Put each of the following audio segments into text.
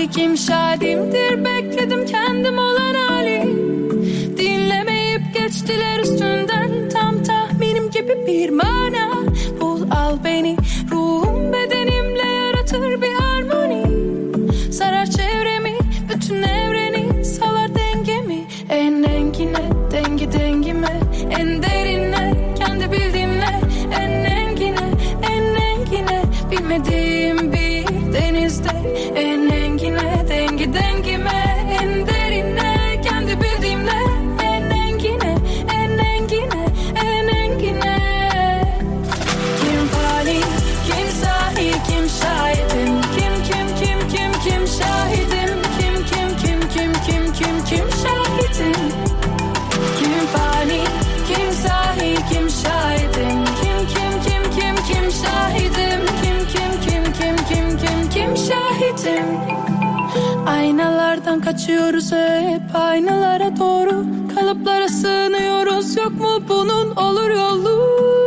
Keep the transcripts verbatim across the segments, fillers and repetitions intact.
şahikim şadimdir, bekledim kendim olan hali. Dinlemeyip geçtiler üstünden, tam tahminim gibi bir mana. Bul al beni, ruhum bedenimle yaratır bir harmoni. Sarar çevremi, bütün evreni, salar dengemi. En engine, dengi dengime, en derine, kendi bildiğimle. En engine, en engine, bilmediğim bir denizde. En engine, dengi dengime, en derine, kendi bildiğimle. En engine, en engine, en engine. Kim fani, kim sahi, kim şahidim? Kim, kim, kim, kim, kim şahidim? Kim, kim, kim, kim, kim, kim, kim şahidim? Kim fani, kim sahi, kim şahidim? Kim, kim, kim, kim, kim şahidim? Kim, kim, kim, kim, kim, kim, kim şahidim? Aynalardan kaçıyoruz hep, aynalara doğru, kalıplara sığınıyoruz. Yok mu bunun olur yolu?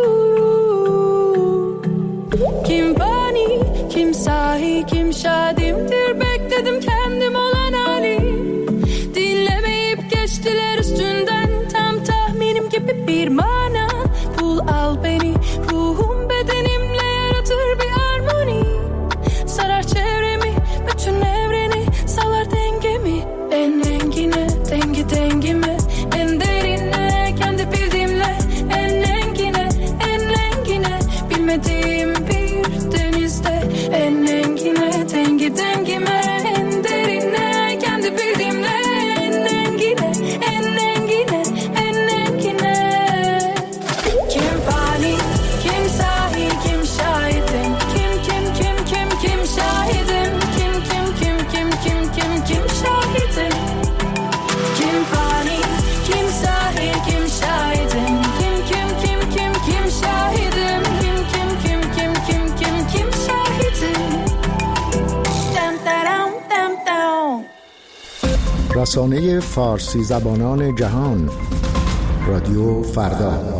Kim fani, kim sahi, kim şadimdir, bekledim kendim olan hali. Dinlemeyip geçtiler üstünden, tam tahminim gibi bir mana. Bul al beni, ruhum bedenimle yaratır bir harmoni. Sarar çevremi, bütün evreni, salar dengemi. En engine, dengi dengime, en derine, kendi bildiğimle. En engine, en engine, bilmediğim bir denizde. En engine, dengi dengime, en derine, kendi bildiğimle. En engine, en engine, en engine. Kim fani, kim sahi, kim şahidim? Kim, kim, kim, kim, kim şahidim? Kim, kim, kim, kim, kim, kim, kim şahidim? Kim fani, kim sahi, kim şahidim? Kim, kim, kim, kim, kim şahidim? Kim, kim, kim, kim, kim, kim, kim şahidim? Dam dam dam dam. رسانه فارسی زبانان جهان، رادیو فردا.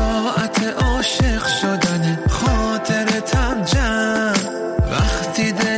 عاشق شدن خاطرتم جمع وقتی دل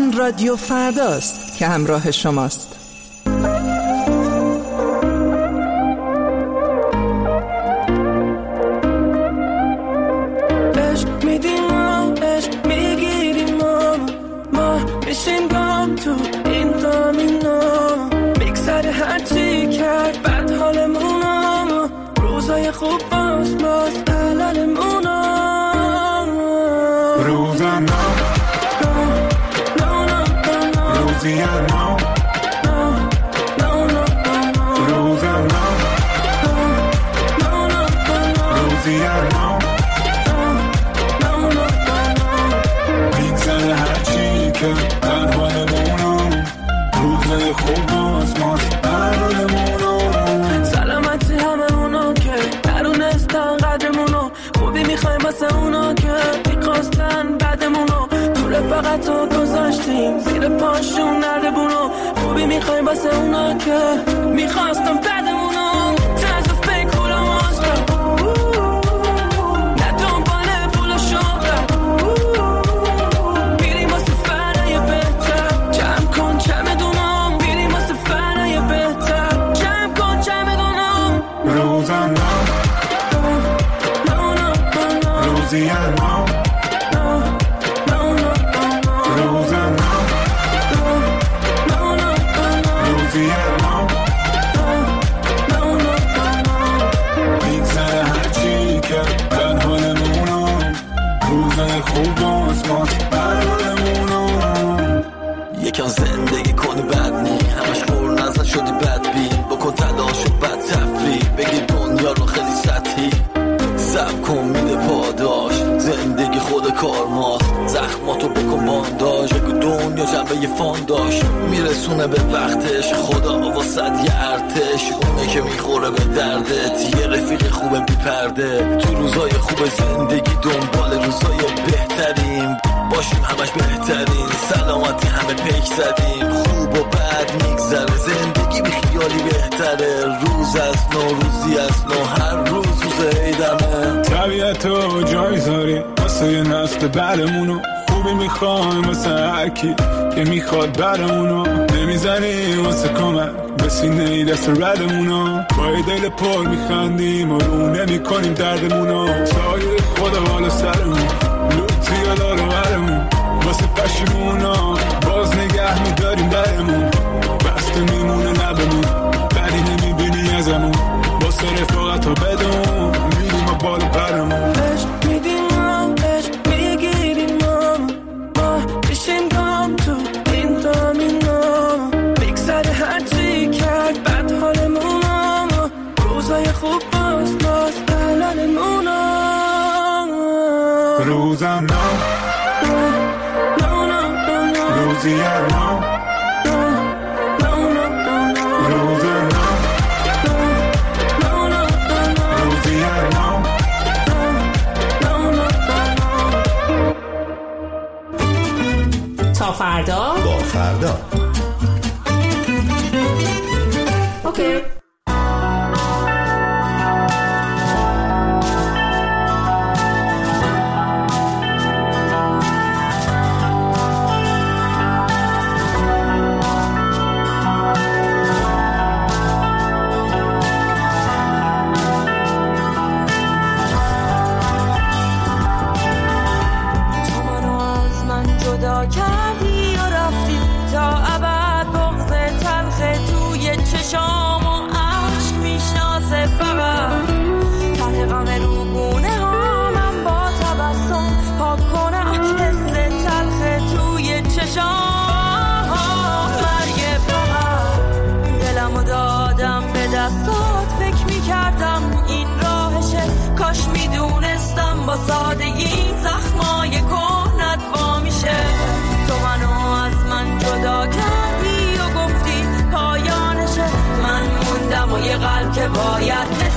این رادیو فرداست که همراه شماست. عشق میدیم ما، عشق میگیریم ما، ما میشیم گام تو این دامینا، میگذره هرچی کرد بد حالمونا، روزای خوب باز باز علالمونا، روزم روزیم نو روزم روزیم نو میگذره هرچی که در حالمونم، روزای خوب باز ماز حالمونم، سلامتی همه اونا که درونستن قدرمونو، خوبی میخوایم واسه اونا که میخواستن بعدمونو، تو رفاقتو گذاشتیم زیر پاشون نرده بونو، خوبی میخوایم واسه اونا که میخواستم بعدمونو، طرز فکر پولا مازد نه دنباله پول شهرت، بیریم واسه فرای بهتر، جمع کن چمدونم، بیریم واسه فرای بهتر، جمع کن چمدونم، روزم روزیم نو روزم روزیم نو میگذره هرچی که در حالمونم، روزای خوب باز باز حالمونم، یکم زندگی کنی بد نی، همش خور نزد شدی بد بین، بکن تلاش و بد تفریح، بگیر دنیا رو خیلی سطحی، سب کن میده پاداش، زندگی خود کار ماست، زخماتو بکن بانداش، بگو دنیا جنبه یه فانداش، میرسونه به وقتش، خدا واسد یه ارتش، اونه که میخوره به دردت، یه رفیق خوبه بی پرده، تو روزای خوب زندگی دنبال روزای بهترین، باشیم همش بهترین، سلامتی همه پیک زدیم، خوب و بد میگذره، زندگی بی خیالی بهتره، روز از نو روزی از نو، هر روز روز عیدمه، طبیعتو جای زاری واسه یه نسل بعدمونو، خوبی میخوایم واسه هرکی که میخواد برمونو، نمیزنیم واسه کمک به سینه دست ردمونو، با یه دل پر میخندیم و رو نمیکنیم دردمونو، سایه خدا بالا سرمون، لوتی یا دارو برمون، واسه پشیمونا باز نگه میداریم درمون، بسته میمونه لبمون، بدی نمیبینی ازمون، واسه رفاقت ها بدون میریم و بالا برمون، عشق میدیم ما، عشق میگیریم ما، ما میشیم گام تو این دامینا، میگذره هرچی کرد بد حالمونا، روزای خوب باز باز حلالمونا، روزم نو روزیم نو روزم نو روزیم نو تا فردا با فردا. اوکی. کردی و رفتی تا ابد، بغض تلخ توی چشام و عشق میشناسه فقط، ته غم روگونه ها من با تبسم پاک کنم حس تلخ توی چشام، مرگ فقط دلمو دادم به دستات، فکر میکردم این راهشه، کاش میدونستم با سادگی زخمای کهنت وا میشه، تو منو از من جدا کردی و گفتی پایانشه، من موندم و یه قلب که باید